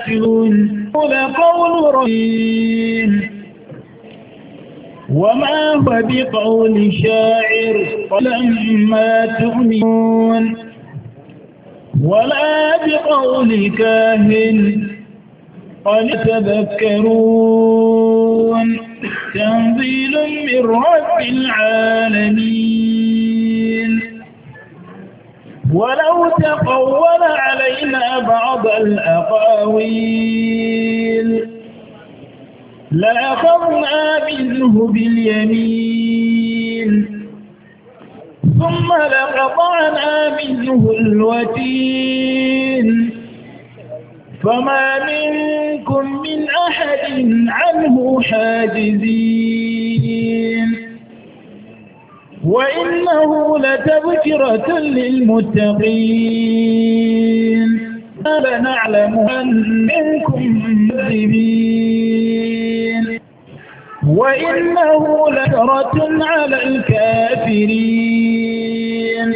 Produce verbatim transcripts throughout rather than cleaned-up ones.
تبصرون لقول رهين وما هو بقول شاعر لما تؤمنون ولا بقول كاهن قد تذكرون تنزيل من رب العالمين ولو تقول علينا بعض الأقاويل لأخذنا منه باليمين ثم لقطعنا منه الوتين فما منكم من أحد عنه حاجزين وإنه لتذكرة للمتقين فلنعلم أن منكم مكذبين وإنه لكرة على الكافرين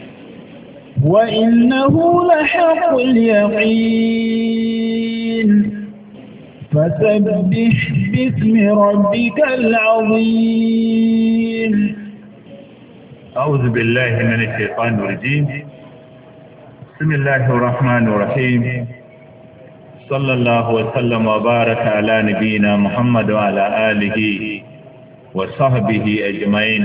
وإنه لحق اليقين فسبح باسم ربك العظيم. أعوذ بالله من الشيطان الرجيم. بسم الله الرحمن الرحيم. صلى الله وسلم وبارك على نبينا محمد وعلى آله وصحبه أجمعين.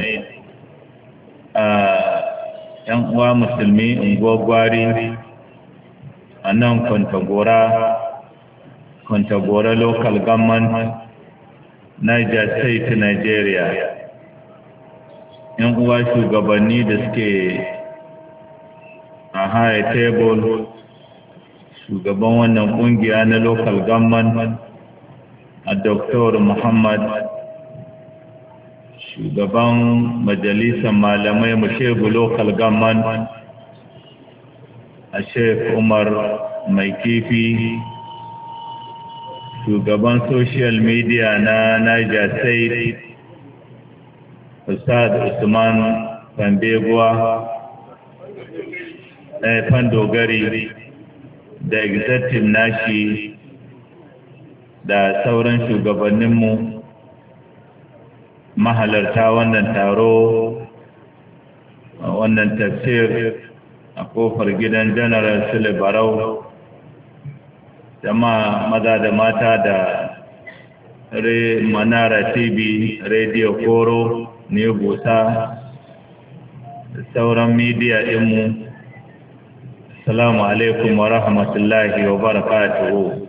‘Yan uwa musulmi ungwagwari a nan Kwantagora, Kwantagora Local Government, Niger State, Nigeria. ‘Yan uwa shugabanni da suke a high table, shugaban wannan kungiya na local government a Doctor Muhammad, shugaban majalisar malamai Mushebu local government a Sheikh Umar Mai Kifi, shugaban social media na Niger State Ustad Usman Fambeguwa eh Fandogari da executive nashi da sauran shugabanninmu mahalarta wannan taro wannan tafsir a kofar gidan General Sule Barau, jama'a maza da mata da re Manara T V, Radio Koro, ne Busa, da sauran media ɗinmu. Assalamu alaikum wa rahmatullahi wa barakatuhu.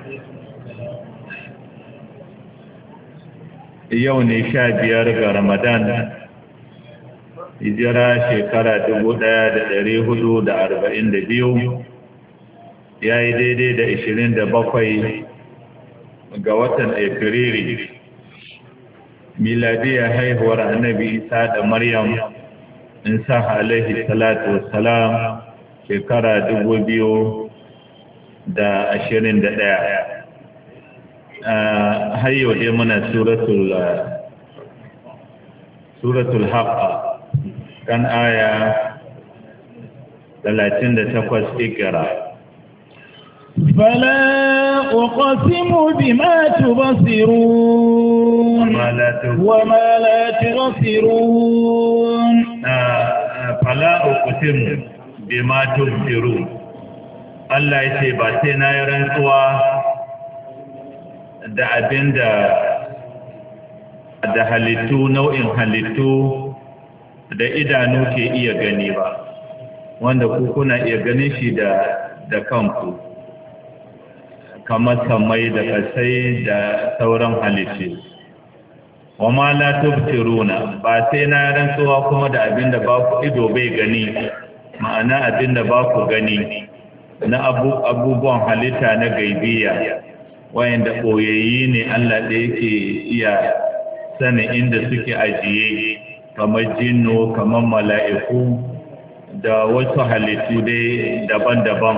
Yau ne sha biyar ga Ramadan, hijira shekara dubu ɗaya da ɗari hudu da arba'in da biyu, ya yi daidai da ishirin da bakwai ga watan Afrilu, miladiyar haihuwar Annabi Isa da Maryam Isa alaihi salatu wassalam shekara dubu biyu da ashirin da ɗaya. Har yau dai muna suratul suratul Haqqa kan aya talatin da takwas ikira. فلا أقسم بما تبصرون وما لا تبصرون. فلا أقسم بما تبصرون. Allah ya ce ba sai na yi rantsuwa da abin da da halittu nau'in halittu da idanu ke iya gani ba, wanda ku kuna iya ganin shi da da kanku, kamar samai da kasai da sauran halittu. Wa ma la tubsiruna, ba sai na rantsuwa kuma da abin da ba ku ido bai gani, ma'ana abin da ba ku gani na abubuwan halitta na gaibiya, wayanda ɓoyayyi ne Allah da yake iya sanin inda suke ajiye, kamar jinno, kamar mala'iku da wasu halittu dai daban-daban.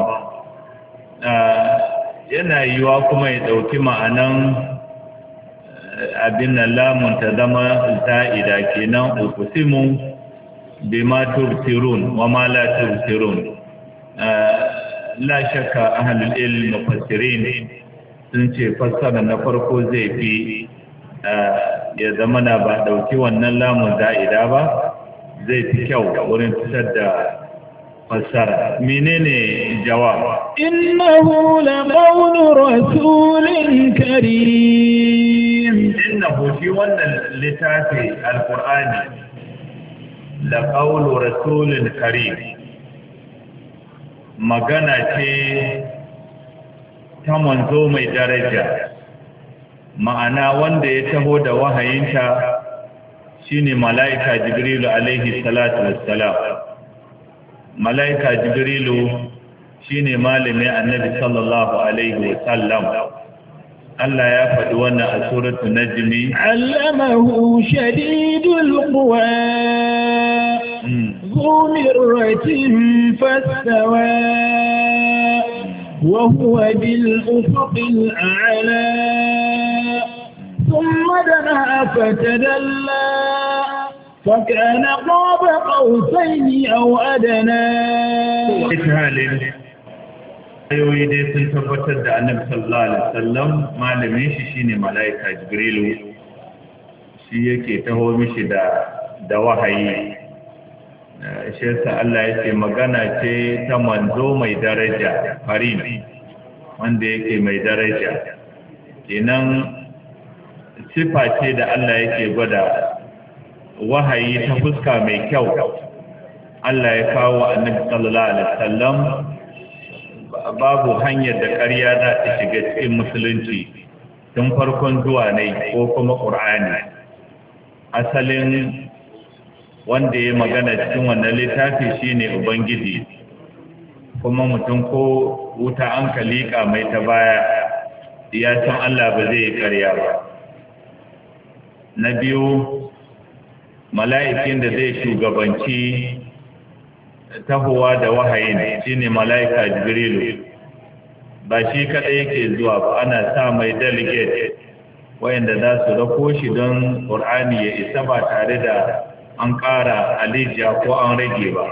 Yana yiwa kuma ya ɗauki ma'anan abin nan lamun ta zama za'ida kenan, uqsimu bima tubsirun wa ma la tubsirun. la shakka ahlul ilm mufassirin sun ce fassara na farko zai fi ya zama na ba dauki wannan lamun za'ida ba zai fi kyau wurin fitar da fassara. Menene jawab? Innahu la qawlu rasulin karim. Innahu shi wannan littafi alqur'ani la qawlu rasulin karim, magana ce ta manzo mai daraja, ma'ana wanda ya taho da wahayinta shine mala'ika Jibrilu alaihi salatu wassalam. Mala'ika Jibrilu shine malamin annabi sallallahu alaihi wasallam. Allah ya faɗi wannan a suratul najmi, allamahu shadidul quwa ذو مرة فاستوى وهو بالأفق الأعلى ثم دنا فتدلى فكان قاب قوسين أو أدنى. ayoyi dai sun tabbatar da annabi sallallahu alaihi wasallam malamin shi shine malaika Jibrilu, shi yake taho mishi da da wahayi. Shi yasa Allah ya ce magana ce ta manzo mai daraja, karim, wanda yake mai daraja. Kenan sifa ce da Allah yake gwada wahayi ta fuska mai kyau. Allah ya kawo annabi sallallahu alaihi wasallam, babu hanyar da ƙarya za ta shiga cikin musulunci tun farkon zuwa ne ko kuma ƙur'ani. Asalin wanda ya magana cikin wannan littafi shine Ubangiji, kuma mutum ko wuta an ka liƙa mai ta baya ya san Allah ba zai ƙarya ba. Na biyu, mala'ikin da zai shugabanci tahowa da wahayin shine mala'ika Jibrilu, ba shi kaɗai yake zuwa ba, ana sa mai delegate wayanda za su rako shi don ƙur'ani ya isa ba tare da an ƙara alijiya ko an rage ba.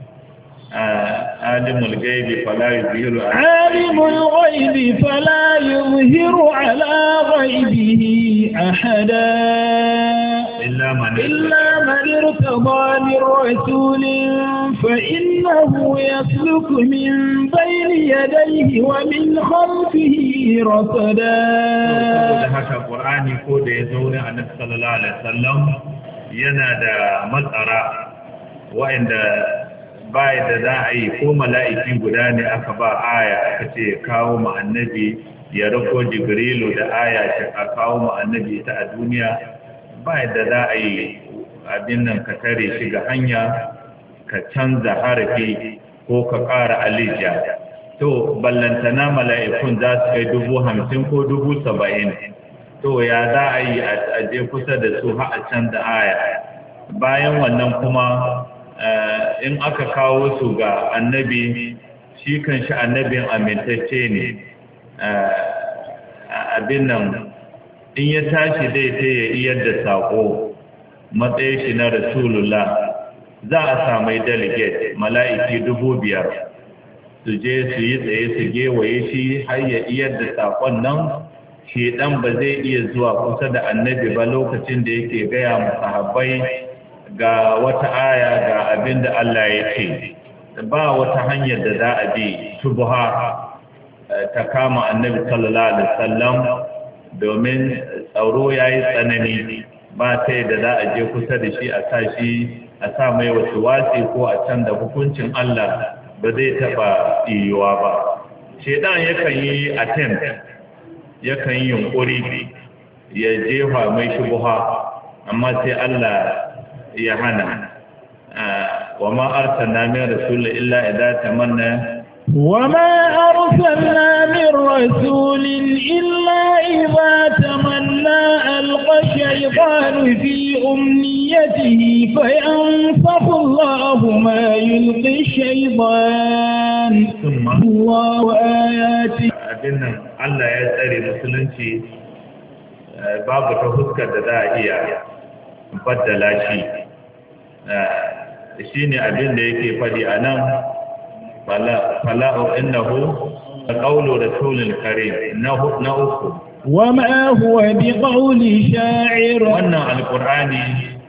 alimul gaibi fala yuzhiru alimul ghaibi fala yuzhiru ala ghaibihi ahada illa man illa man irtada min rasulin fa innahu yasluku min bayni yadayhi wa min khalfihi rasada. saboda haka Qur'ani ko da ya zo ne Annabi sallallahu alaihi wasallam yana da matsara wa'anda ba da za a yi ko mala'iki guda ne aka ba aya aka ce kawo ma annabi ya rako Jibrilu da aya ce a kawo ma annabi ta a duniya, ba da za a yi abin nan ka tare shi ga hanya ka canza harafi ko ka ƙara alija. To ballantana mala'ikun za su kai dubu hamsin ko dubu saba'in, to ya za a yi a je kusa da su har a canza aya. Bayan wannan kuma in aka kawo su ga annabi, shi kan shi annabin amintacce ne, abin nan in ya tashi dai sai ya iyar da saƙo matsayin shi na rasulullah, za a samai delegate mala'iki dubu biyar su je su yi tsaye su gewaye shi har ya iyar da saƙon nan. Shi ɗan ba zai iya zuwa kusa da annabi ba lokacin da yake gaya masahabbai ga wata aya ga abin da Allah ya ce. Ba wata hanyar da za a bi shubha ta kama annabi sallallahu alaihi wasallam, domin tsaro yayi tsanani, ba sai da za a je kusa da shi a sa shi a sa mai wasu wasi ko a canza hukuncin Allah, ba zai taba yiwuwa ba. Shedan yakan yi attempt, yakan yi yunkuri ya jefa mai shubha, amma sai Allah ya hana. wa ma arsalna min rasul illa idza tamanna wa ma arsalna min rasul illa idza tamanna alqa shaytanu fi umniyatihi fayanfakhu Allahu ma yulqi shaytan Allahu ayati. abinnan Allah ya tsare musulunci, babu ta huskar da za a iya baddala shi. shi ne abin da yake faɗi a nan, fala fala innahu qawlu rasulil karim na uku وما هو بقول شاعر wannan alqur'ani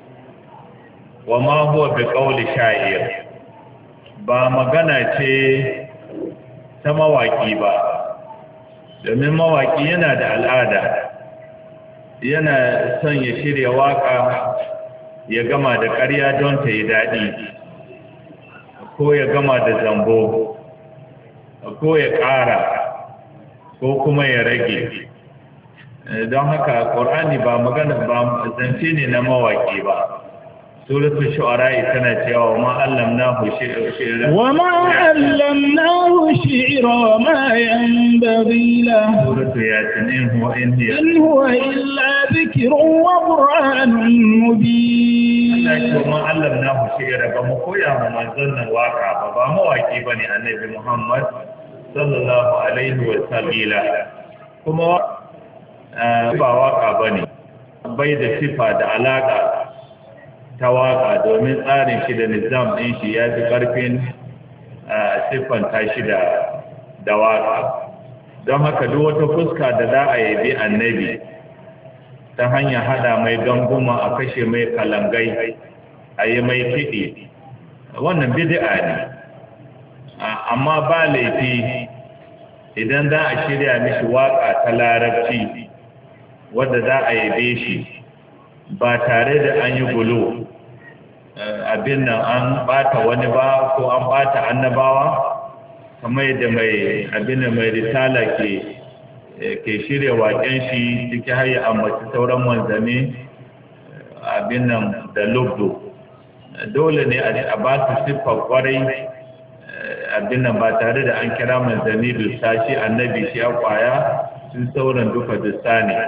wama huwa biqawli sha'ir ba magana ce ta mawaki ba domin mawaki yana da al'ada yana son ya shirya waka ya gama da ƙarya don ta yi daɗi ko ya gama da zambo ko ya ƙara ko kuma ya rage don haka ƙorani ba magana ba zance ne na mawaƙi ba suratul shu'ara tana cewa ma allamnahu shi'ra wa ma allamnahu shi'ra ma yanbaghi lahu suratul yasin in huwa in hiya in huwa illa dhikrun wa qur'anun mubin Allah ya ma allamnahu shi'ra ba mu koya ma manzon nan waka ba ba mawaƙi bane annabi Muhammad sallallahu alaihi wa sallam kuma ba waka ba ne bai da sifa da alaka ta waka domin tsarin shi da nizam ɗin shi ya fi ƙarfin siffanta shi da waka don haka duk wata fuska da za a yabi annabi ta hanyar hada mai ganguma a kashe mai kalangai a yi mai kiɗi wannan bid'a ne amma ba laifi idan za a shirya mishi waka ta larabci wadda za a yabe shi ba tare da an yi gulo abin nan an bata wani ba ko an bata annabawa kamar yadda mai abin mai risala ke ke shirya waken shi cikin har ya ambaci sauran manzanni abin nan da lubdo dole ne a ba su siffar kwarai abin nan ba tare da an kira manzanni dusta shi annabi shi ya kwaya sun sauran duka dusta ne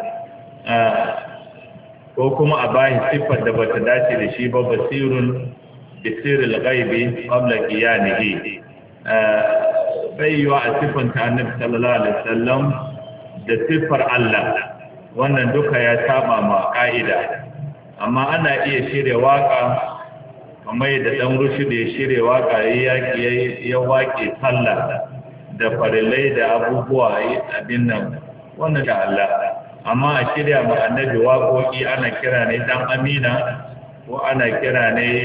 ko kuma a bashi siffar da bata dace da shi ba basirun bisirul ghaibi qabla qiyamihi bai yiwa a siffanta annabi sallallahu alaihi wasallam da siffar Allah wannan duka ya saba ma ka'ida amma ana iya shirya waka kamar yadda dan rushi da ya shirya waka ya ya wake sallah da farilai da abubuwa abin nan wannan da Allah amma a shirya ma annabi waƙoƙi ana kira ne dan amina ko ana kira ne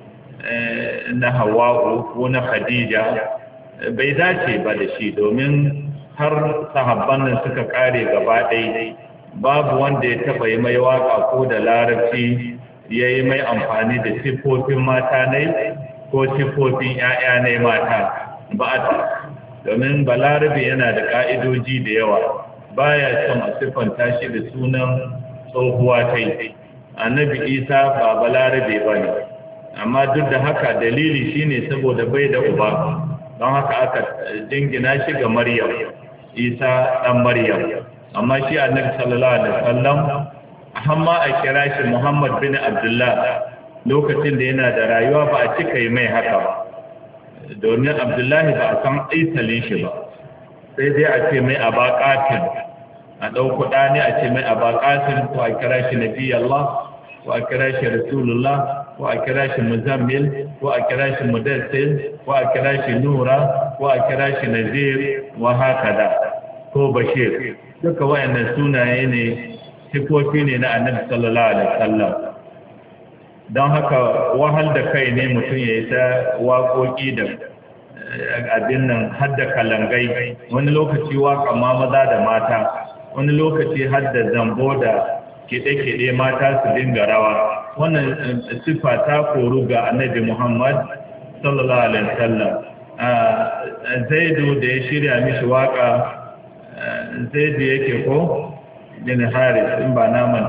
na hawa'u ko na khadija bai dace ba da shi domin har sahabban nan suka kare gaba ɗaya babu wanda ya taɓa yi mai waƙa ko da larabci ya yi mai amfani da siffofin mata ne ko siffofin 'ya'ya ne mata ba a domin balarabe yana da ƙa'idoji da yawa baya son a siffanta shi da sunan tsohuwa ta yi annabi isa ba balarabe ba ne amma duk da haka dalili shine saboda bai da uba don haka aka jingina shi ga maryam isa ɗan maryam amma shi annabi sallallahu alaihi wasallam hamma a kira shi muhammad bin abdullah lokacin da yana da rayuwa ba a cika yi mai haka ba domin abdullahi ba a san aisalin shi ba sai dai a ce mai abaqatin a ɗauko ɗani a ce mai abaqatin ko a kira shi nabi Allah ko a kira shi rasulullah ko a kira shi muzammil ko a kira shi mudassir ko a kira shi nura ko a kira shi nazir wa hakada ko bashir duka wayannan sunaye ne sifofi ne na annabi sallallahu alaihi wasallam don haka wahal da kai ne mutum ya yi ta waƙoƙi da abin nan hadda kalangai wani lokaci waka ma maza da mata wani lokaci hadda zambo da kiɗe-kiɗe mata su dinga rawa wannan sifa ta koru ga annabi Muhammad sallallahu alaihi wasallam zaidu da ya shirya mishi waka zaidu yake ko bin haris in ba naman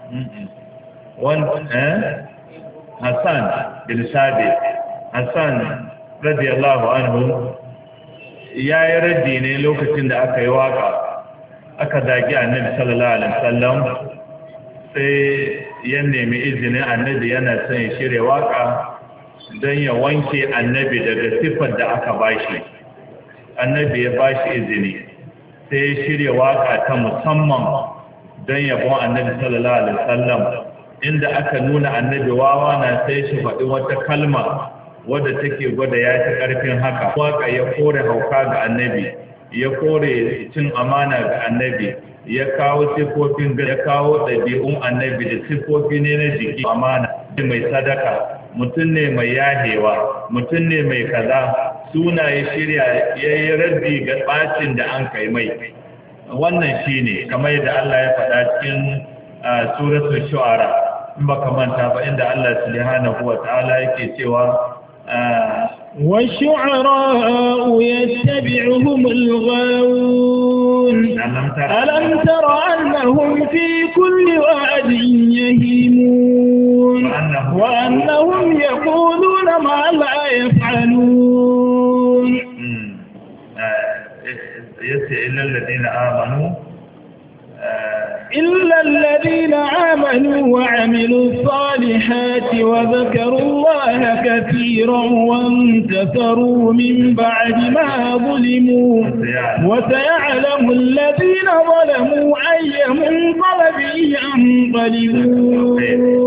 wani Hassan bin Sabit Hassan radiyallahu anhu ya yi raddi ne lokacin da aka yi waka aka zagi annabi sallallahu alaihi wasallam sai ya nemi izinin annabi yana son ya shirya waka don ya wanke annabi daga siffar da aka bashi annabi ya bashi izini sai ya shirya waka ta musamman don yabon annabi sallallahu alaihi wasallam inda aka nuna annabi wawa na sai shi faɗi wata kalma wadda take gwada ya ci ƙarfin haka waka ya kore hauka ga annabi ya kore cin amana ga annabi ya kawo sifofin ya kawo ɗabi'un annabi da sifofi ne na jiki amana mai sadaka mutum ne mai yahewa mutum ne mai kaza sunaye shirya ya yi raddi ga ɓacin da an kai mai wannan shine kamar yadda Allah ya faɗa cikin suratul shu'ara in baka manta ba inda Allah subhanahu wa ta'ala yake cewa والشعراء يتبعهم الغاوون ألم تر أنهم في كل واد يهيمون وأنهم يقولون ما لا يفعلون إلا الذين آمنوا إلا الذين آمنوا وعملوا الصالحات وذكروا الله كثيرا وانتصروا من بعد ما ظلموا وسيعلم الذين ظلموا أي منقلب ينقلبون.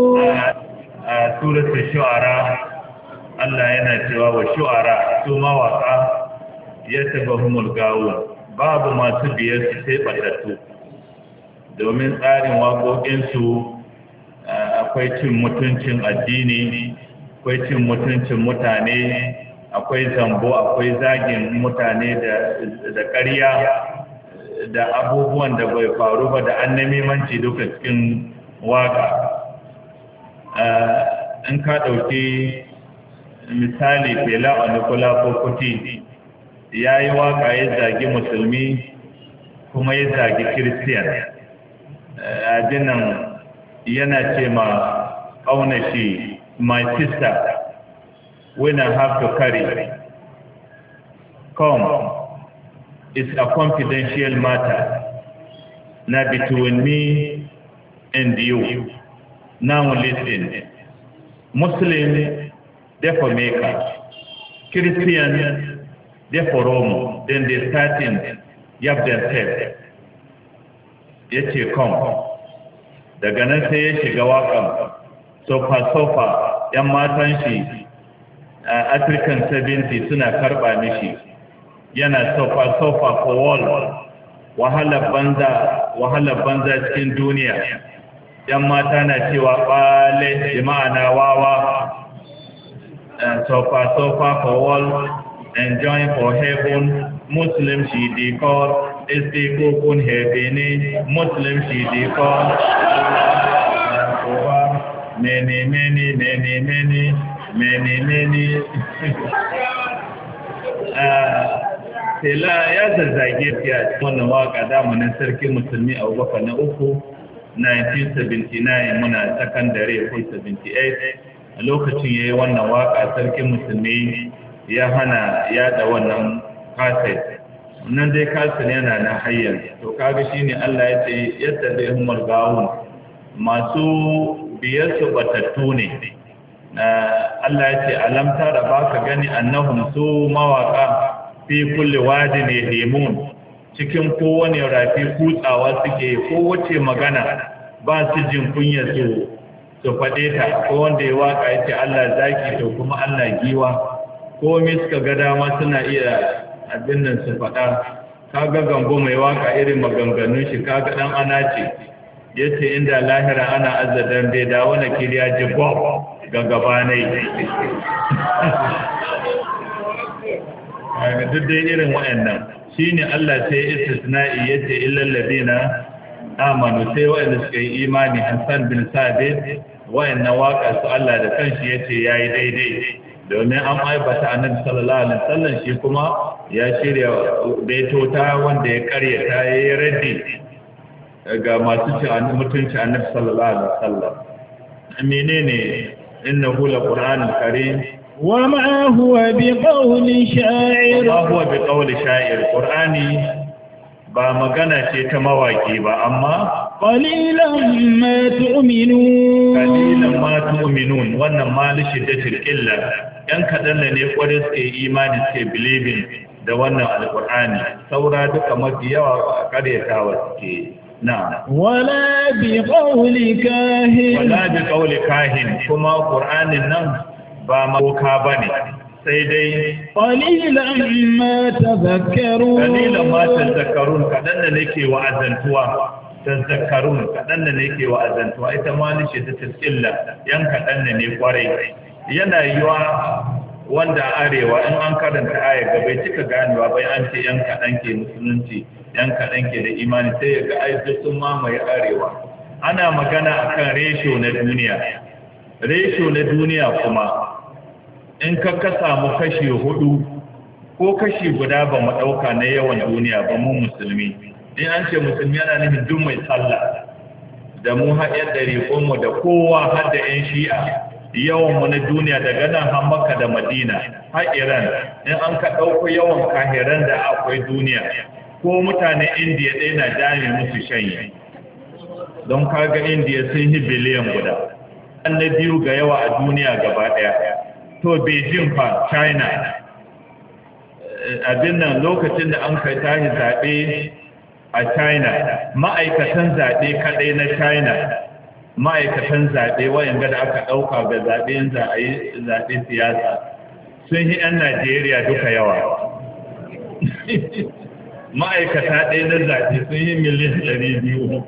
سورة الشعراء الله ينجوا والشعراء ثم وقع يتبهم الغاوون باب ما تبيت سيبتتو domin tsarin waƙoƙinsu akwai cin mutuncin addini akwai cin mutuncin mutane akwai zambo akwai zagin mutane da ƙarya da abubuwan da bai faru ba da annamimanci duka cikin waƙa in ka ɗauki misali fela a nukula ko kuti ya yi waƙa ya zagi musulmi kuma ya zagi kiristiyan abinan yana ce ma ƙaunashi my sister when I have to carry come it's a confidential matter now between me and you now listen Muslim therefore Mecca Christian therefore Rome then they start in yab themselves ya ce kom daga nan sai ya shiga waƙan sofa-sofa ‘yan matan shi a african seventy suna karɓa mishi yana sofa-sofa for wall wahalar banza wahalar banza cikin duniya ‘yan mata na cewa ɓale jima'a na wawa sofa-sofa for wall enjoying for heaven Muslim she decor istikukun hebene Muslim she decor many many many many many many Tela ya zazzage fiye wannan waka zamanin sarki musulmi a Abubakar na uku nineteen seventy-nine muna sakandare ko seventy-eight a lokacin yayi wannan waka sarki musulmi ya hana yada wannan kaset nan dai kaset yana na hayyar to kaga shine Allah ya ce yadda zai humar gawun masu biyar su batattu ne Allah ya ce alam tara baka gani annahum su mawaka fi kulli wadi ne limun cikin kowane rafi kutsawa suke kowace magana ba su jin kunya su su faɗe ta ko wanda ya waka ya ce Allah zaki to kuma Allah giwa ko me suka ga dama suna iya abin nan su faɗa kaga gambo mai waka irin maganganun shi kaga dan ana ce yace inda lahira ana azzadan bai da wani kiriya ji bob ga gabanai kaga duk dai irin wayannan shine Allah sai istisna'i yace illal ladina amanu sai wayanda suka yi imani Hassan bin Sabit wayannan waka su Allah da kanshi yace yayi daidai domin an aibata annabi sallallahu alaihi wasallam shi kuma ya shirya baitota wanda ya karyata yayi raddi ga masu cin mutunci annabi sallallahu alaihi wasallam menene innahu laqur'anul karim wama huwa biqawli sha'ir wama huwa biqawli sha'ir qur'ani ba magana ce ta mawaki ba amma qalilan ma tu'minun qalilan ma tu'minun wannan ma li shiddatil illa yan kadan ne kwarin suke imani suke believing da wannan alqur'ani saura duka mafi yawa karyatawa suke na wala bi qawli kahin wala bi qawli kahin kuma qur'anin nan ba maboka ba ne sai dai qalilan ma tadhakkarun qalilan ma tadhakkarun kadan da nake wa'azantuwa tadhakkarun kadan da nake wa'azantuwa ita ma ni ce ta tsilla yan kadan ne kwarai yana yiwa wanda arewa in an karanta aya gabai cika ganewa bai an ce yan kadan ke musulunci yan kadan ke da imani sai ya ga ayyuka sun mamaye arewa ana magana akan ratio na duniya ratio na duniya kuma in ka ka samu kashi hudu ko kashi guda ba mu dauka na yawan duniya ba mu musulmi in an ce musulmi yana nufin duk mai sallah da mu haɗin dare mu da kowa har da yan shi'a yawan mu na duniya daga nan har Makka da Madina har Iran in an ka dauko yawan kahiran da akwai duniya ko mutane India ɗaya na dame musu shanye don kaga India sun yi biliyan guda an na biyu ga yawa a duniya gaba ɗaya to Beijing fa China abin nan lokacin da an kai tashi zaɓe a China ma'aikatan zaɓe kaɗai na China ma'aikatan zaɓe wayanda da aka ɗauka ga zaɓen za a yi zaɓe siyasa sun yi 'yan Najeriya duka yawa ma'aikata ɗaya na zaɓe sun yi miliyan ɗari biyu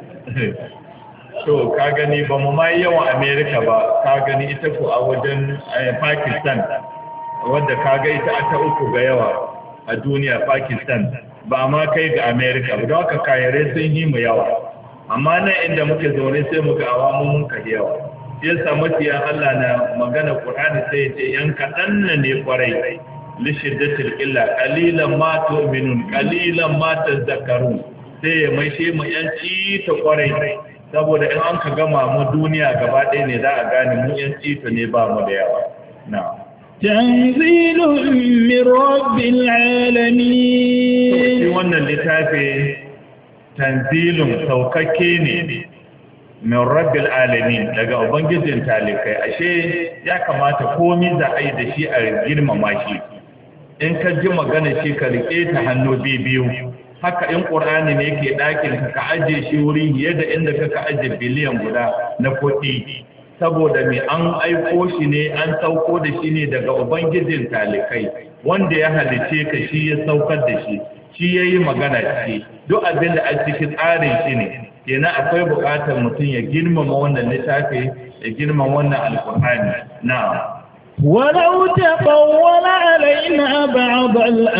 to ka gani ba mu ma yawan Amerika ba ka gani ita ko a wajen Pakistan wadda ka ga ita aka uku ga yawa a duniya Pakistan ba ma kai ga Amerika ba don haka kayare sun yi mu yawa amma nan inda muke zaune sai muka awamu mun ka yawa sai samu tiya Allah na magana Qur'ani sai ya ce yan kadan ne kwarai li shiddatil illa qalilan ma tu'minun qalilan ma tadhakkarun sai ya maishe mu yan ci ta kwarai saboda in an ka gama mu duniya gaba ɗaya ne za a gane mu yan ci ta ne ba mu da yawa na'am tanzilun min rabbil alamin wannan littafi tanzilun saukakke ne min rabbil alamin daga ubangijin talikai ashe ya kamata komai za a yi da shi a girmama shi in ka ji magana shi ka rike ta hannu biyu haka in qur'ani ne yake dakin ka ka aje shi wuri yadda inda ka ka aje biliyan guda na kuɗi saboda me an aiko shi ne an sauko da shi ne daga ubangijin talikai wanda ya halice ka shi ya saukar da shi shi ya yi magana ce duk abin da a cikin tsarin shi ne kenan akwai buƙatar mutum ya girmama wannan littafi ya girmama wannan alƙur'ani na ولو تقول علينا بعض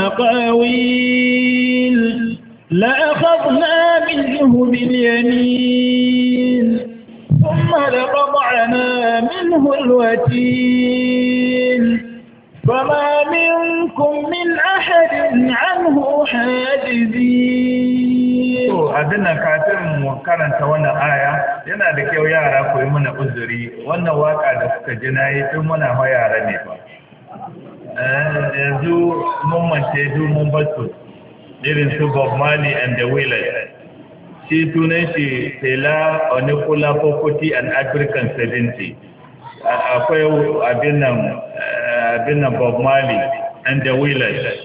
الأقاويل لأخذنا منه باليمين ثم لقطعنا منه الوتين فما منكم من أحد عنه حاجزين to abin nan kafin mu karanta wannan aya yana da kyau yara ku yi mana uzuri wannan waka da kuka ji nayi tun muna ma yara ne fa eh yanzu mun mance du mun basu irin su Bob Marley and the Wailers shi tunan shi Fela Onikula Fokoti and African seventy akwai abin nan abin nan Bob Marley and the Wailers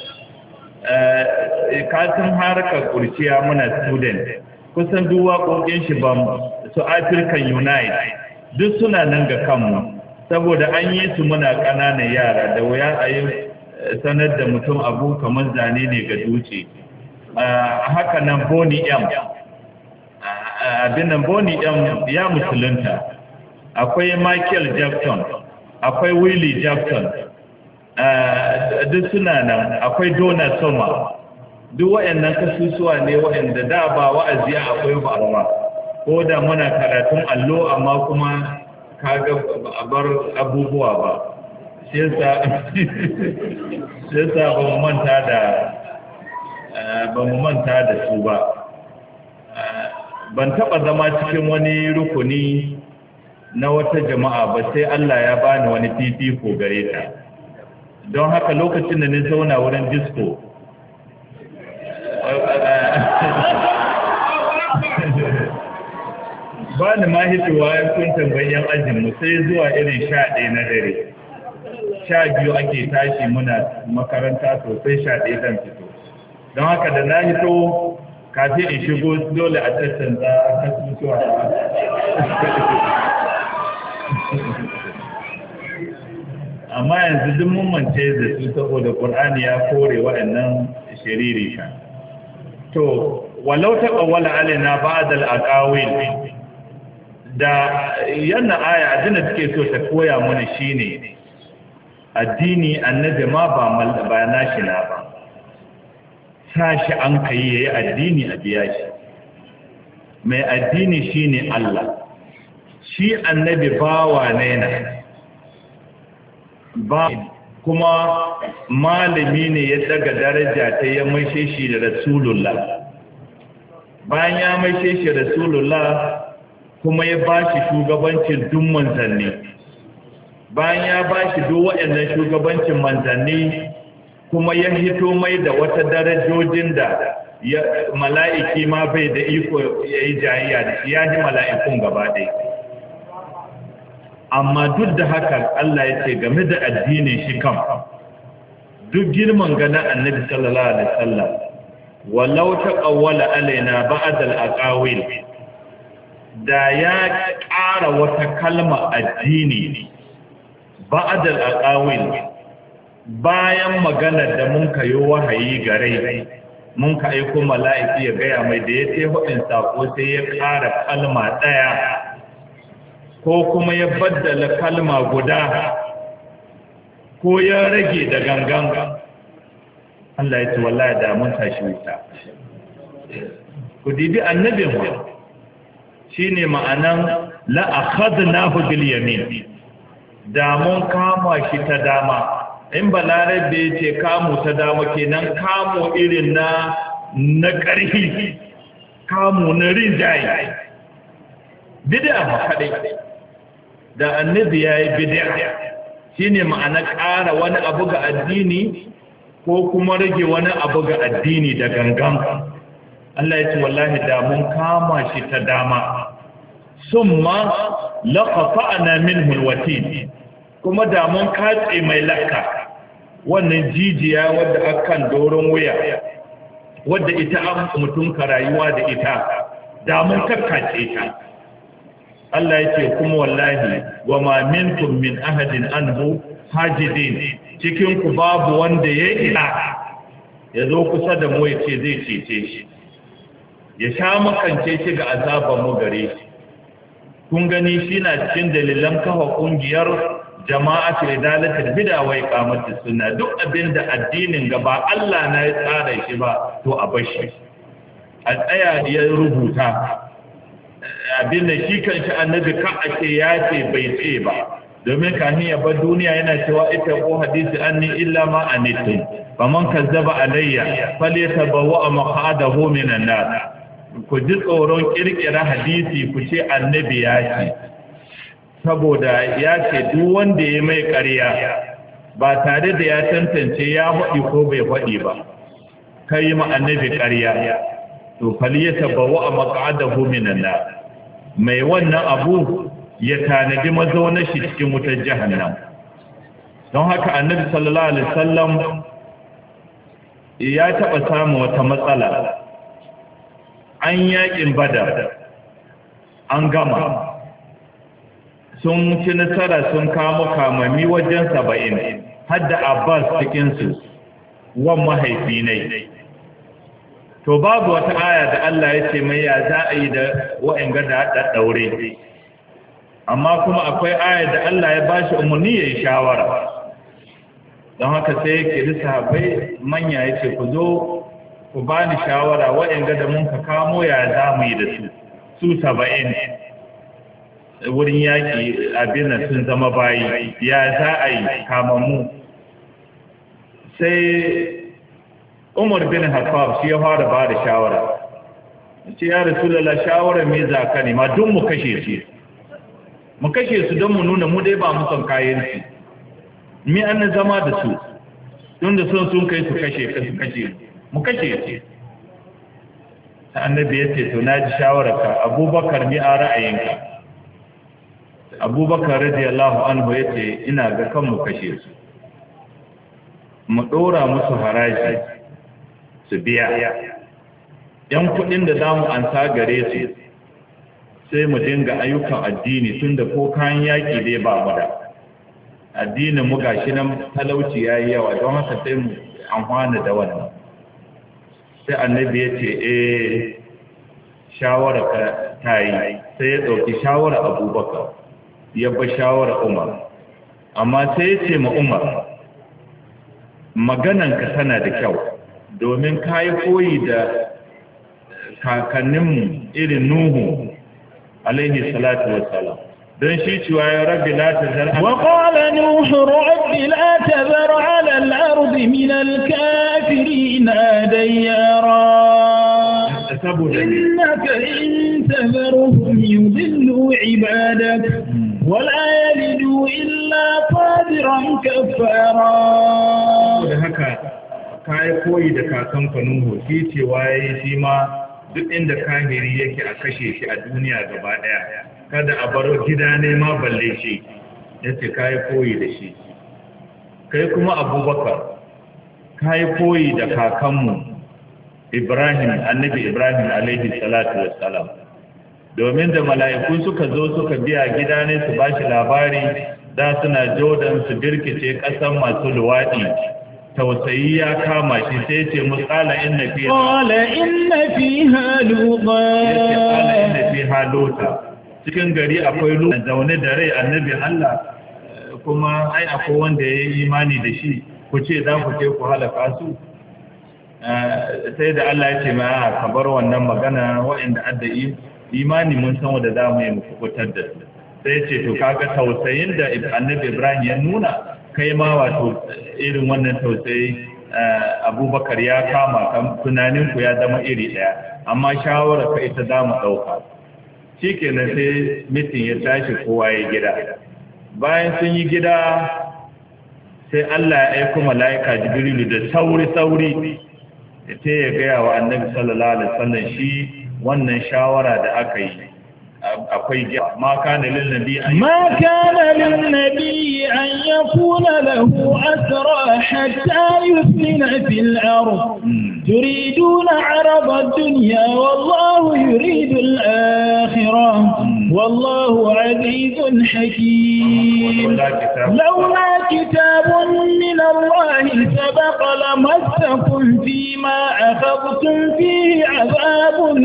kasan harkar kurciya muna student kusan duk waƙoƙin shi ba su African Unite duk suna nan ga kanmu saboda an yi su muna ƙananan yara da wuya a yi sanar da mutum abu kamar zane ne ga duce haka nan Boney M abin nan Boney M ya musulunta akwai Michael Jackson akwai Willie Jackson duk suna nan akwai Donna Summer duk waɗannan kasusuwa ne waɗanda da ba wa'azi akwai ba amma ko da muna karatun allo amma kuma kaga bar abubuwa ba shi yasa shi yasa ba mu manta da ba mu manta da su ba ban taba zama cikin wani rukuni na wata jama'a ba sai Allah ya bani wani fifiko gare ta don haka lokacin da ni zauna wurin disco ba ni ma hitowa ya kun tambayi yan ajinmu sai zuwa irin sha ɗaya na dare sha biyu ake tashi muna makaranta sosai sha ɗaya zan fito don haka da na hito kafin in shigo dole a tattanza kasusuwa amma yanzu duk mun mance da su saboda Qur'ani ya kore waɗannan shiriri ka to walau taqawwala alaina ba'd al-aqawil da yana aya abin da take so ta koya mana shine addini annabi ma ba ba nashi na ba sashi an kai yayi addini a biya shi mai addini shine Allah shi annabi bawa ne na ba kuma malami ne ya daga daraja ta ya maishe shi da rasulullah bayan ya maishe shi rasulullah kuma ya bashi shugabancin duk manzanni bayan ya bashi duk waɗannan shugabancin manzanni kuma ya hito mai da wata darajojin da mala'iki ma bai da iko ya yi jayayya da shi ya ji mala'ikun gaba ɗaya amma duk da haka Allah ya ce game da addinin shi kan duk girman gana annabi sallallahu alaihi wasallam walau taqawwala alaina ba'd al-aqawil da ya ƙara wata kalma addini ba'd al-aqawil bayan maganar da mun kayo wahayi gare mun ka aiko mala'iki ya gaya mai da ya ce hudin sako sai ya ƙara kalma ɗaya ko kuma ya baddala kalma guda ko ya rage da gangan Allah ya ce wallahi da mun tashi wuta ku dibi annabin mu shine ma'anan la akhadnahu bil yamin da mun kama shi ta dama in balarabe ya ce kamu ta dama kenan kamu irin na na ƙarfi kamu na rinjaye bid'a ba kadai da annabi yayi bid'a shine ma'ana ƙara wani abu ga addini ko kuma rage wani abu ga addini da gangan Allah ya ce wallahi da mun kama shi ta dama summa laqata'na minhu alwatin kuma da mun katse mai lakka wannan jijiya wadda akan doron wuya wadda ita an mutum ka rayuwa da ita da mun kakkace ta Allah yake kuma wallahi wa ma minkum min ahadin anhu hajidin cikin ku babu wanda ya ila ya zo kusa da mu yace zai cece shi ya sha makance shi ga azaban mu gare shi kun gani shi na cikin dalilan kafa kungiyar jama'atul idalatul bid'a wa iqamatus sunna duk abinda addinin gaba Allah na ya tsara shi ba to a bashi a tsaya ya rubuta abinda shi kanshi annabi ka ake ya ce bai ce ba domin kafin ya bar duniya yana cewa ita ko hadisi anni illa ma anitum faman kazzaba alayya falyatabawwa maq'adahu minan nar ku ji tsoron kirkira hadisi ku ce annabi ya ce saboda ya ce duk wanda ya mai ƙarya ba tare da ya tantance ya faɗi ko bai faɗi ba kai ma annabi ƙarya to falyatabawwa maq'adahu minan nar mai wannan abu ya tanadi mazaunar shi cikin wutar jahannam don haka annabi sallallahu alaihi wasallam ya taɓa samun wata matsala an yaƙin badar an gama sun ci nasara sun kamo kamami wajen saba'in hadda abbas cikinsu wan mahaifi ne to babu wata aya da Allah ya ce mai ya za a yi da wa'anga da ɗaɗɗaure amma kuma akwai aya da Allah ya ba shi umarni ya yi shawara don haka sai yake da sahabbai manya ya ce ku zo ku ba ni shawara wa'anga da mun ka kamo ya za mu yi da su su saba'in wurin yaƙi abin da sun zama bayi ya za a yi kamammu sai Umar bin Khattab shi ya fara ba da shawara ce ya Rasulullah shawara me za ka ne ma don mu kashe su mu kashe su don mu nuna mu dai ba mu son kayan su mi an zama da su don da son sun kai su kashe ka su kashe mu kashe su ta annabi ya ce to na ji shawararka Abubakar mi a ra'ayinka Abubakar radiyallahu anhu ya ce ina ga kan mu kashe su mu ɗora musu haraji su biya yan kuɗin da za mu ansa gare su sai mu dinga ayyukan addini tun da ko kayan yaƙi dai ba mu da addinin mu gashi nan talauci yayi yawa don haka sai mu amfana da wannan sai annabi ya ce eh shawara ka tayi sai ya dauki shawara Abubakar ya ba shawara Umar amma sai ya ce ma Umar maganan ka tana da kyau domin kai koyi da kakanninmu irin Nuhu alaihi salatu wassalam don shi cewa ya rabbi la tazar wa qala nuhu rabbi la tazar ala al-ardi min al-kafirin dayara innaka in tazarhum yudillu ibadak wa la yalidu illa fadiran kafara da haka kai koyi da kakanka Nuhu shi cewa yayi shi ma duk inda kahiri yake a kashe shi a duniya gaba daya kada a bar gida ne ma balle shi yace kai koyi da shi kai kuma Abubakar kai koyi da kakanmu Ibrahim annabi Ibrahim alaihi salatu wassalam domin da mala'iku suka zo suka biya gida ne su bashi labari da suna Jordan su birkice kasan masu luwadi tausayi ya kama shi sai ce musala inna fi qala inna fiha luqa yace qala inna fiha luqa cikin gari akwai luqa zaune da rai annabi Allah kuma ai akwai wanda yayi imani da shi ku ce za ku ce ku halaka su sai da Allah ya ce ma ka bar wannan magana waɗanda adda imani mun san wanda za mu yi mu kubutar da su sai ce to kaga tausayin da annabi Ibrahim ya nuna kai ma wato irin wannan tausayi Abubakar ya kama tunaninku ya zama iri daya amma shawara ka ita za mu dauka shikenan sai mitin ya tashi kowa ya gida bayan sun yi gida sai Allah ya aika mala'ika Jibrilu da sauri sauri ya ya gaya wa annabi sallallahu alaihi wasallam shi wannan shawara da aka yi akwai ma kana lil nabi ma kana lil nabi an yakuna lahu asra hatta yusmina fil ard turiduna arada ad-dunya wallahu yuridu al-akhirah wallahu azizun hakim lawla kitabun min Allah sabaqa lamassakum fima akhadhtum fihi adhabun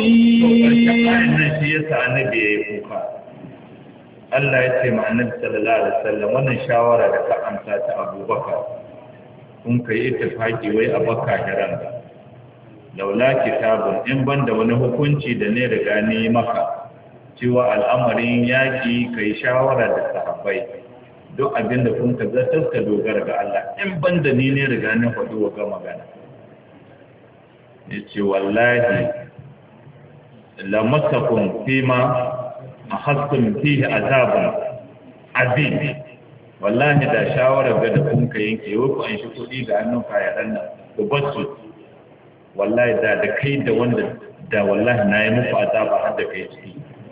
azim annabi ya yi kuka Allah ya ce ma annabi sallallahu alaihi wasallam wannan shawara da ka amsa ta Abubakar kun kai ittifaki wai a bakka hiran laula kitabun in banda wani hukunci da ne riga ni maka cewa al'amarin yaki kai shawara da sahabbai duk abinda kun ka zartar ka dogara ga Allah in banda ni ne riga ni faɗi wa ga magana yace wallahi lamassakum fima akhadtum fihi azabun azim wallahi da shawara ga da kun ka yanke wai ku an shi kudi ga hannun kayan nan ku basu wallahi da da kai da wanda da wallahi na yi muku azaba har da kai ciki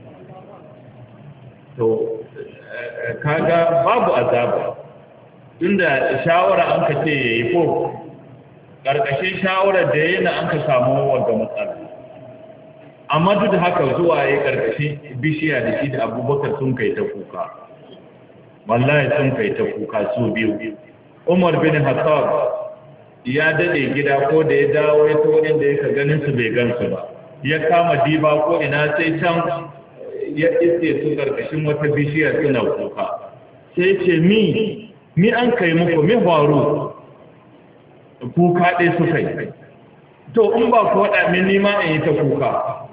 to kaga babu azaba tunda shawara an ka ce yayi ko karkashin shawara da yana an ka samu wanda matsala amma duk da haka zuwa ya karkashin bishiya da shi da Abubakar sun kai ta kuka wallahi sun kai ta kuka su biyu Umar bin Khattab ya dade gida ko da ya dawo ya to inda yake ganin su bai gansu ba ya kama diba ko ina sai can ya iske su karkashin wata bishiya suna kuka sai ce mi mi an kai muku mi faru kuka dai su kai to in ba ku wada min nima in yi ta kuka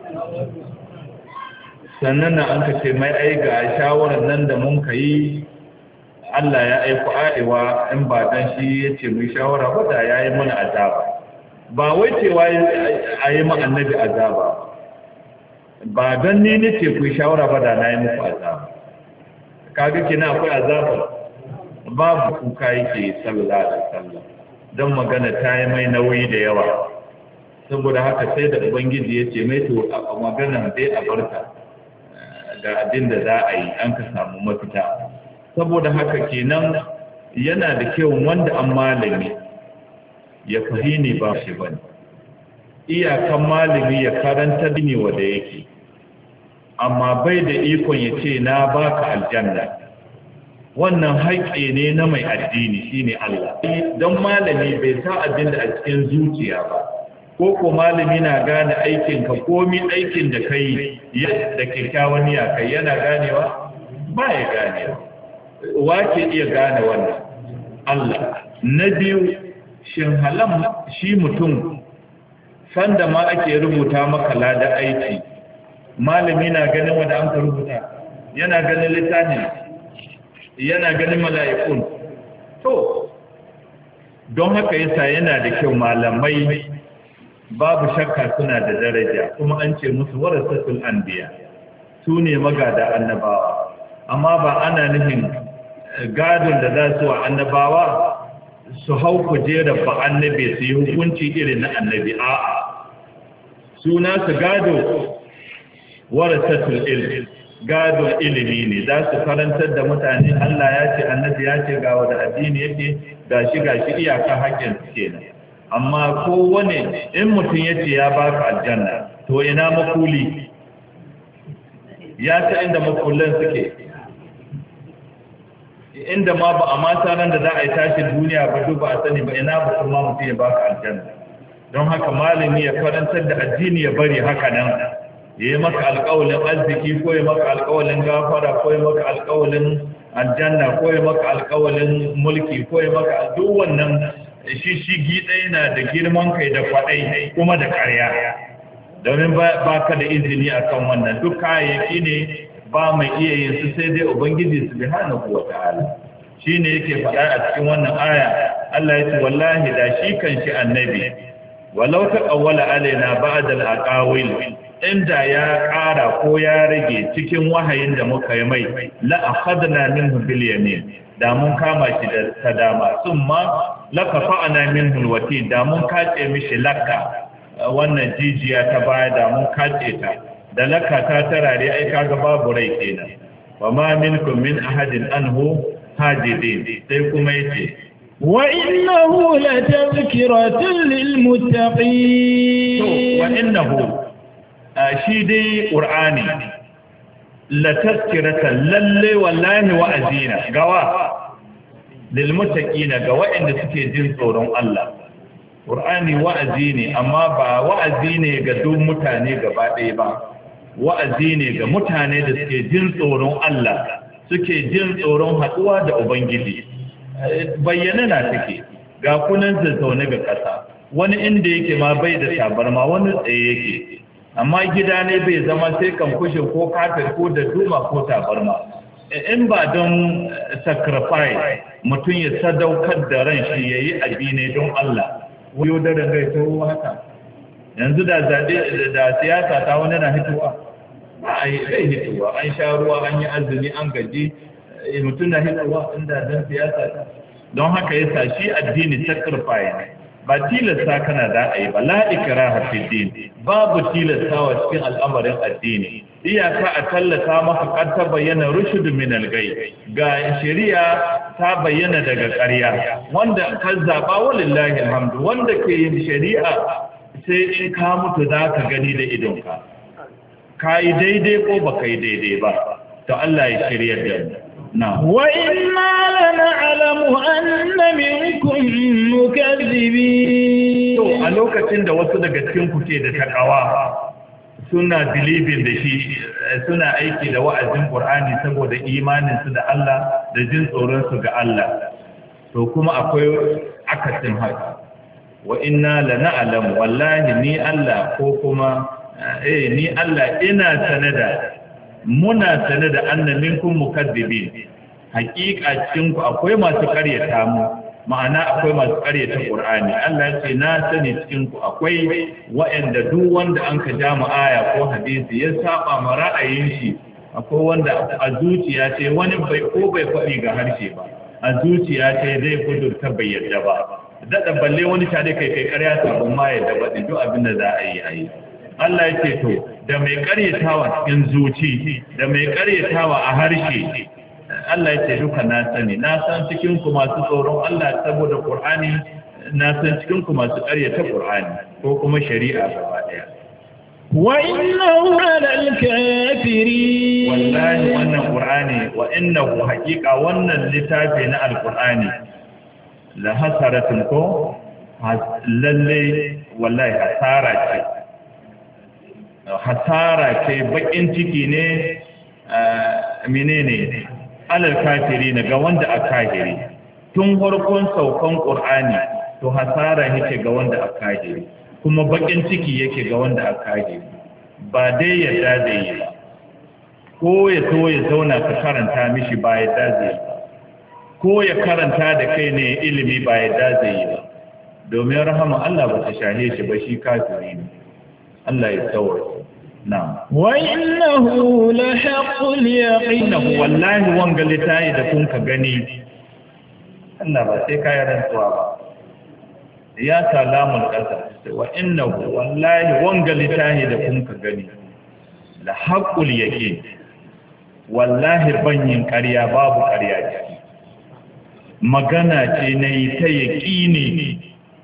sannan na an ka ce mai ai ga shawarar nan da mun ka yi Allah ya aiko aiwa in ba dan shi ya ce mai shawara ba da ya yi mana azaba ba wai cewa a yi ma annabi azaba ba dan ni ne ce ku shawara ba da na yi muku azaba kaga kina akwai azaba babu kuka yake sallallahu alaihi wasallam dan magana ta yi mai nauyi da yawa saboda haka sai da ubangiji ya ce mai to a maganar dai a barka da abin da za a yi an ka samu mafita saboda haka kenan yana da kyau wanda an malami ya fahimi ba shi bane iyakan malami ya karanta dini wanda yake amma bai da ikon ya ce na baka aljanna wannan haƙƙi ne na mai addini shine Allah don malami bai sa abin da a cikin zuciya ba ko ko malami na gane aikin ka komi aikin da kai da kyakkyawan niyya kai yana ganewa ba ya ganewa wace iya gane wannan Allah na biyu shin halam shi mutum sanda ma ake rubuta maka lada aiki malami na ganin wanda an ka rubuta yana ganin littafin yana ganin mala'ikun to don haka yasa yana da kyau malamai babu shakka suna da daraja kuma an ce musu warasatul anbiya su ne magada annabawa amma ba ana nufin gadon da za su wa annabawa su hau kujerar ba annabi su yi hukunci irin na annabi a'a suna su gado warasatul ilm gadon ilimi ne za su karantar da mutane Allah ya ce annabi ya ce ga wanda addini yake gashi gashi iyaka hakkin su kenan amma kowane in mutum ya ce ya baka aljanna to ina makuli ya ta inda makullan suke inda ma ba a mata nan da za a yi tashin duniya ba duk ba a sani ba ina ba kuma mutum ya baka aljanna don haka malami ya karantar da addini ya bari haka nan ya yi maka alƙawalin arziki ko ya maka alƙawalin gafara ko ya maka alƙawalin aljanna ko ya maka alƙawalin mulki ko ya maka duk wannan shishigi ɗaya na da girman kai da kwaɗai kuma da ƙarya domin ba ka da izini a kan wannan duk kayayyaki ne ba mai iya yin su sai dai ubangiji su bi hana kuwa ta'ala shi ne yake faɗa a cikin wannan aya Allah ya ce wallahi da shi kan shi annabi walau ta ƙawwala alaina ba'dal aqawil inda ya ƙara ko ya rage cikin wahayin da muka yi mai la akhadna minhu bil yamin da mun kama shi da ta dama summa laka fa'ana minhu alwati da mun kace mishi lakka wannan jijiya ta baya da mun kace ta da lakka ta tarare ai kaga babu rai kenan wa ma minkum min ahadin anhu hajidin sai kuma yace wa innahu latazkiratun lil muttaqin to wa innahu shi dai qur'ani latazkiratan lalle wallahi wa'azina gawa lilmuttaqina ga waɗanda suke jin tsoron Allah Qur'ani wa'azi ne amma ba wa'azi ne ga duk mutane gaba ɗaya ba wa'azi ne ga mutane da suke jin tsoron Allah suke jin tsoron haɗuwa da Ubangiji bayyana na take ga kunan zaune ga ƙasa wani inda yake ma bai da tabarma wani tsaye yake amma gida ne bai zama sai kan kushe ko kafir ko da duma ko tabarma in ba don sacrifice mutum ya sadaukar da ran shi ya yi abi ne don Allah wuyo da rangai ta ruwa haka yanzu da zaɓe da siyasa ta wani na hitowa a yi zai hitowa an sha ruwa an yi azumi an gaji mutum na hitowa inda don siyasa ta don haka ya sa shi addini sacrifice ne ba tilasta kana da a yi ba la'ikira fi din babu tilastawa cikin al'amarin addini iyaka a tallata maka kar ta bayyana rushd min al-gai ga shari'a ta bayyana daga ƙarya wanda ka zaba wallahi alhamdu wanda ke yin shari'a sai in ka mutu zaka gani da idonka kai daidai ko baka yi daidai ba to Allah ya shiryar da mu وإنا لنعلم أن منكم مكذبين to a lokacin da wasu daga cikin ku ke da takawa suna believing da shi suna aiki da wa'azin Qur'ani saboda imanin su da Allah da jin tsoron su ga Allah to kuma akwai akasin haka wa inna lana'lamu wallahi ni Allah ko kuma eh ni Allah ina sanada muna sane da anna minkum mukaddibin hakika cikin ku akwai masu ƙaryata mu ma'ana akwai masu ƙaryata Qur'ani Allah ya ce na sani cikin ku akwai waɗanda duk wanda an ka ja mu aya ko hadisi ya saba ma ra'ayin shi akwai wanda a zuciya ce wani bai ko bai faɗi ga harshe ba a zuciya ce zai kudurta bai yadda ba dada balle wani tare kai kai ƙarya sabon ma yadda ba duk abin da za a yi a yi Allah ya ce to da mai karyatawa cikin zuci da mai karyatawa a harshe Allah ya ce duka na sani na san cikin ku masu tsoron Allah saboda Qur'ani na san cikin ku masu karyata Qur'ani ko kuma shari'a gaba daya wa innahu alal kafirin wallahi wannan qur'ani wa innahu haqiqa wannan littafi na alqur'ani la hasaratun ko lalle wallahi hasara ce hasara ce bakin ciki ne menene alal kafirin ga wanda a kafiri tun farkon saukan qur'ani to hasara yake ga wanda a kafiri kuma bakin ciki yake ga wanda a kafiri ba dai yadda da yi ba ko ya so ya zauna ka karanta mishi ba yadda zai ba ko ya karanta da kai ne ilimi ba yadda zai yi ba domin rahama Allah ba ta shahe shi ba shi kafiri ne Allah ya tsawar na'am wa innahu la haqqul yaqin innahu wallahi wanga litayi da kun ka gani Allah ba sai kai rantsuwa ba ya salamul qasam wa innahu wallahi wanga litayi da kun ka gani la haqqul yaqin wallahi banyin ƙarya babu ƙarya ciki magana ce na yi ta yaƙini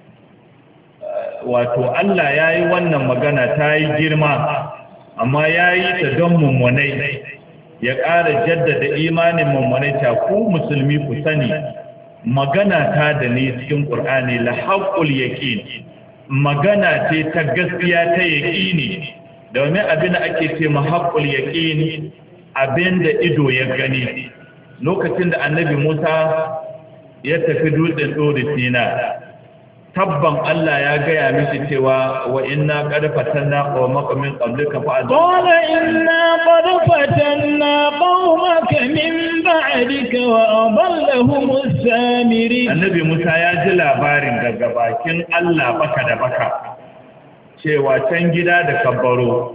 wato Allah ya yi wannan magana ta yi girma amma ya yi ta don mummunai ya ƙara jaddada imanin mummunai ta ku musulmi ku sani magana ta da ni cikin ƙur'ani la haqqul yaqin magana ce ta gaskiya ta yaƙini domin abin da ake ce ma haqqul yaqin abin da ido ya gani lokacin da annabi Musa ya tafi dutsen tsori Sina tabban Allah ya gaya mishi cewa wa inna qad fatanna qawmaka min qablika fa qala inna qad fatanna qawmaka min ba'dika wa adallahum as-samiri annabi Musa ya ji labarin daga bakin Allah baka da baka cewa can gida da kabbaro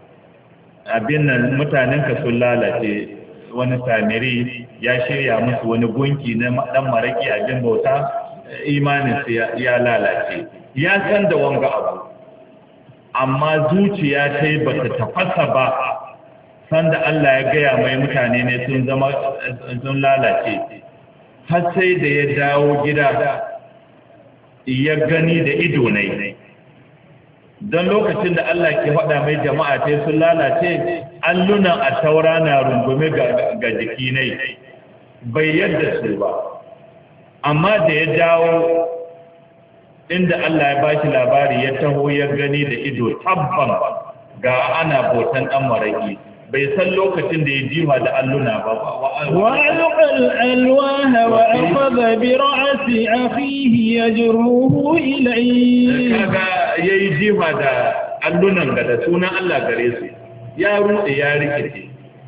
abin nan mutanenka sun lalace wani samiri ya shirya musu wani gunki na dan maraki abin bauta imaninsu ya lalace ya san da wanga abu amma zuciya ta yi bata tafasa ba sanda Allah ya gaya mai mutane ne sun zama sun lalace har sai da ya dawo gida ya gani da ido ne don lokacin da Allah ke faɗa mai jama'a ta sun lalace allunan a taura na rungume ga jiki ne bai yadda su ba amma da ya dawo inda Allah ya bashi labari ya taho ya gani da ido tabban ga ana botan dan maraki bai san lokacin da ya jiwa da alluna ba wa alqal alwaha wa akhadha bi ra'si akhihi yajruhu ilayhi kaga yayi jiwa da allunan ga da sunan Allah gare su ya rude ya rikice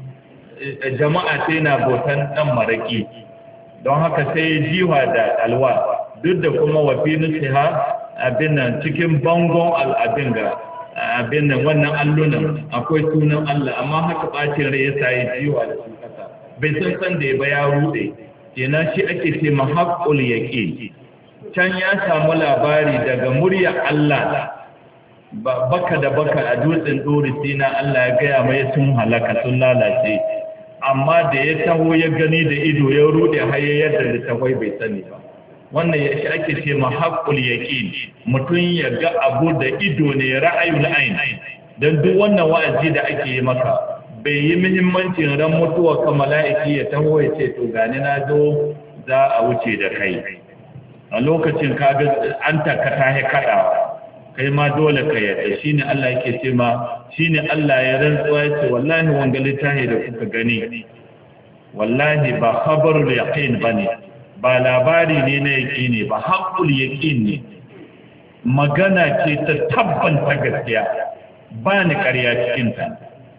jama'a sai na botan dan maraki don haka sai jiwa da alwa duk da kuma wafi nusiha abin nan cikin bangon al'abin ga abin nan wannan allunan akwai sunan Allah amma haka bacin rai yasa yi jiwa da sun kasa bai san san da ba ya rude kenan shi ake ce mahaqqul yaqin can ya samu labari daga murya Allah baka da baka a dutsen dori sina Allah ya gaya mai sun halaka sun lalace amma da ya taho ya gani da ido ya rude har yadda da tawai bai sani ba wannan ya shi ake ce ma haqqul yaqin mutun ya ga abu da ido ne ra'ayul ayn dan duk wannan wa'azi da ake yi maka bai yi muhimmancin ran mutuwa ka mala'iki ya taho ya ce to gani na zo za a wuce da kai a lokacin kaga an takata ya kadawa kai ma dole ka yarda shine Allah yake ce ma shine Allah ya rantsuwa ya ce wallahi wanga littafi da kuka gani wallahi ba khabarul yaqin bane ba labari ne na yaqini ba haqqul yaqin ne magana ce ta tabbanta gaskiya ba ni ƙarya cikin ta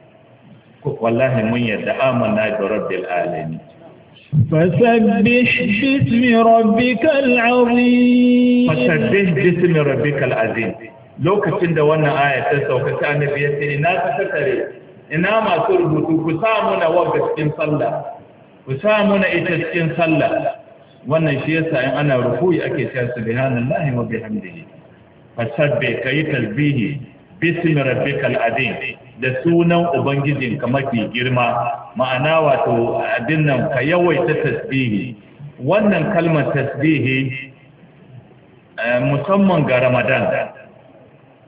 wallahi mun yarda amanna bi rabbil alamin فسبح باسم ربك العظيم فسبح باسم ربك العظيم lokacin da wannan aya ta sauka ta annabi ya ce ina ka takare ina masu rubutu ku sa muna wagga cikin sallah ku sa muna ita cikin sallah wannan shi yasa in ana ruku'i ake cewa subhanallahi wa bihamdihi fasabbih kai tasbihi bismi rabbikal azim da sunan ubangijinka mafi girma ma'ana wato abin nan ka yawaita tasbihi wannan kalmar tasbihi musamman ga Ramadan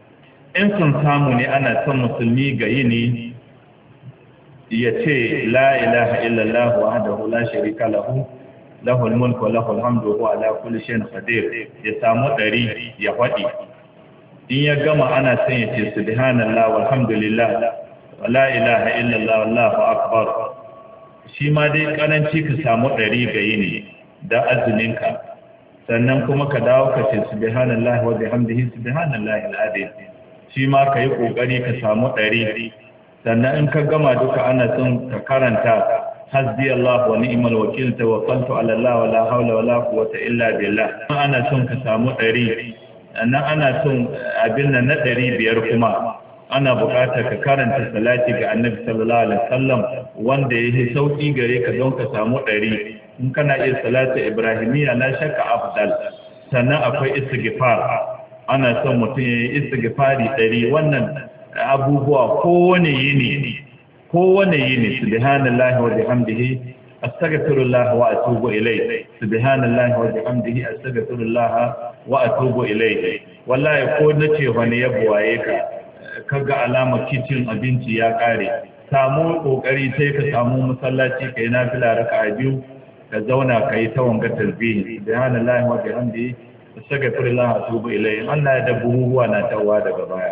in sun samu ne ana son musulmi ga yini ya ce la ilaha illallah wahdahu la sharika lahu lahul mulku wa lahul hamdu wa huwa ala kulli shay'in qadir ya samu ɗari ya faɗi. In ya gama ana son ya ce subhanallah walhamdulillah wa la ilaha illallah wallahu akbar. Shi ma dai karanci ka samu ɗari ga yini da azuminka, sannan kuma ka dawo ka ce subhanallah wa bihamdihi subhanallahi al-azim. Shi ma ka yi ƙoƙari ka samu ɗari, sannan in ka gama duka ana son ka karanta hasbi Allah wa ni'mal wakil tawakkaltu ala Allah wa la hawla wa la quwwata illa billah. Ana son ka samu ɗari, sannan ana son abin nan na ɗari biyar kuma ana buƙatar ka karanta salati ga Annabi sallallahu alaihi wasallam wanda yake sauki gare ka don ka samu ɗari. In kana iya salati Ibrahimiyya la shakka afdal. Sannan akwai istighfar, ana son mutum ya yi istighfari ɗari. Wannan abubuwa kowane yini kowane yini subhanallahi wa bihamdihi astaghfirullah wa atubu ilayh subhanallahi wa bihamdihi astaghfirullah wa atubu ilayh. Wallahi ko nace wani ya buwaye ka kaga alama kicin abinci ya kare, samu kokari sai ka samu masallaci kai nafila raka'a biyu ka zauna kai ta wanga tasbih subhanallahi wa bihamdihi astaghfirullah wa atubu ilayhi. Allah ya da buhuwa na tawa daga baya.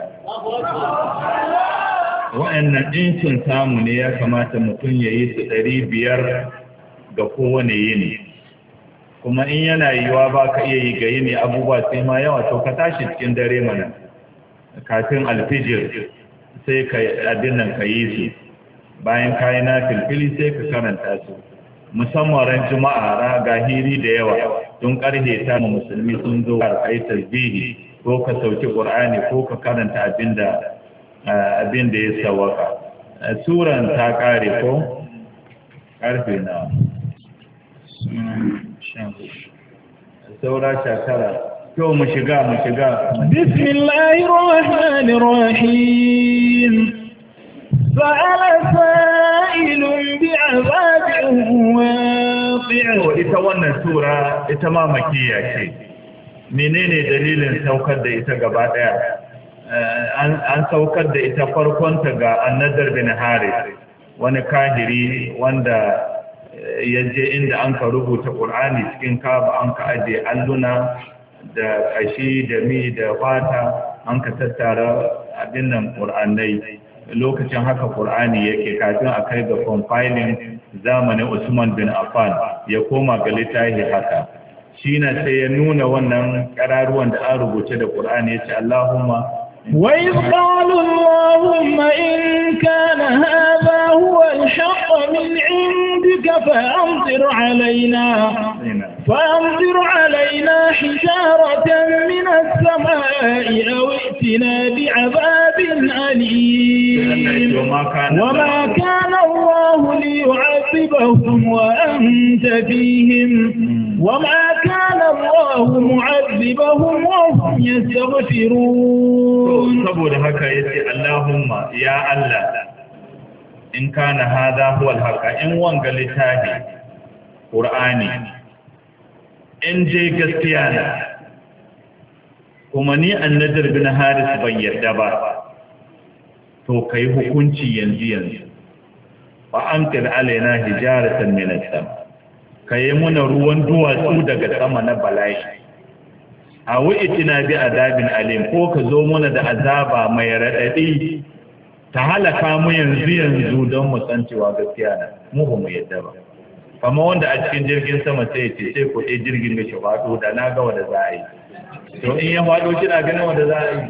Wa'annan ɗincin samu ne ya kamata mutum ya yi su ɗari biyar ga kowane yini, kuma in yana yiwa ba ka iya yi ga yini abubuwa sai ma yawa to ka tashi cikin dare mana kafin alfijir sai ka abin nan ka yi su, bayan kayi na filfili sai ka karanta su, musamman ran juma'a ga hiri da yawa don karhe ta musulmi sun zo ka yi tasbihi ko ka sauki qur'ani ko ka karanta abinda abin da ya sawaka. Suran ta kare ko karfe na saura shakara. To mu shiga mu shiga. Bismillahir rahmanir rahim. Sa'ala sa'ilun bi'azabin waqi'. Ita wannan sura ita ma makiyya ce. Menene dalilin saukar da ita gaba daya? An saukar da ita farkonta ga An-Nadr bin Harith, wani kahiri wanda ya je inda an ka rubuta Qur'ani cikin Kaaba, an ka aje alluna da kashi da mi da fata, an ka tattara abin nan Qur'anai. Lokacin haka Qur'ani yake kafin a kai ga compiling zamanin Usman bin Affan ya koma ga littafi haka. Shi na sai ya nuna wannan ƙararuwan da an rubuce da Qur'ani ya ce Allahumma وإذ قالوا اللهم إن كان هذا هو الحق من عندك فأمطر علينا فأمطر علينا حجارة من السماء أو ائتنا بعذاب أليم وما كان الله ليعذبهم وأنت فيهم وما كان الله معذبهم وهم يستغفرون. saboda haka yace Allahumma ya Allah in kana hada huwa al-haqa, in wanga littafi Qur'ani in je gaskiya ne kuma ni An-Nadr bin Haris ban yarda ba, to kai hukunci yanzu yanzu fa amtir alaina hijaratan min as-sama, kai muna ruwan duwatsu daga sama na bala'i, a wu'itina bi adabin alim, ko ka zo muna da azaba mai raɗaɗi ta halaka mu yanzu yanzu don mu san cewa gaskiya na mu ba mu yadda ba. Kama wanda a cikin jirgin sama sai ce sai ko ɗaya jirgin da shi faɗo da na ga wanda za a yi, to in ya faɗo kina ganin wanda za a yi.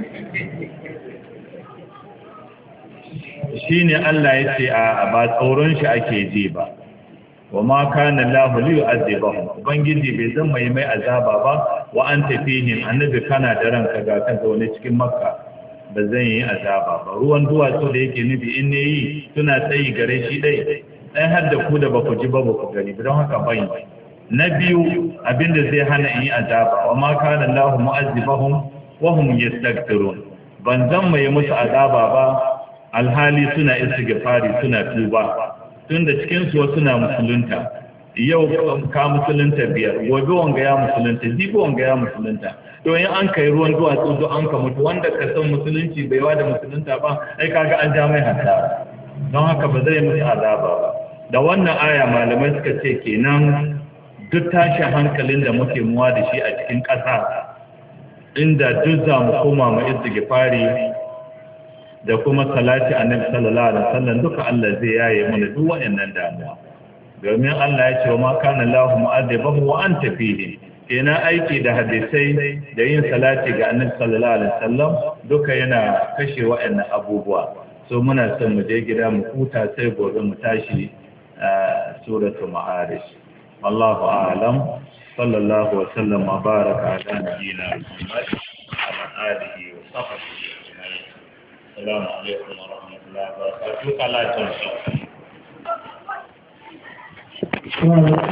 Shi ne Allah ya ce a ba tsoron shi ake ji ba. Wa ma kana Allahu li yu'adhibahum, ubangiji bai zan mai mai azaba ba wa anta fihim, annabi kana da ranka ga kan zaune cikin Makka, ba zan yi azaba ba. Ruwan duwatsu da yake nufi in ne yi suna tsayi gare shi dai ɗan har da ku da ba ku ji ba ba ku gani, don haka bai. Na biyu abinda zai hana in yi azaba, wa ma kana Allahu mu'azzibahum wa hum yastaghfirun, ban zan mai musu azaba ba alhali suna istighfari suna tuba, tunda cikin su suna musulunta. yau ka musulunta biyar gobe wanga ya musulunta jibi wanga ya musulunta to in an kai ruwan duwatsu duk an ka mutu wanda ka san musulunci bai wa da musulunta ba ai kaga an ja mai hasara don haka ba zai musu azaba ba da wannan aya malamai suka ce kenan duk tashin hankalin da muke muwa da shi a cikin ƙasa inda duk za mu koma mu istighfari da kuma salati annabi sallallahu alaihi wasallam duka Allah zai yaye mana duk waɗannan damuwa domin Allah ya ce wa ma kana Allahu mu'adhibahu wa anta fihi kenan aiki da hadisai da yin salati ga annabi sallallahu alaihi wasallam duka yana kashe waɗannan abubuwa so muna son mu je gida mu huta sai gobe mu tashi suratul ma'arij wallahu a'lam sallallahu wa sallam wa baraka ala nabiyyina Muhammad wa alihi wa sahbihi ajma'in assalamu alaikum wa rahmatullahi wa barakatuh kala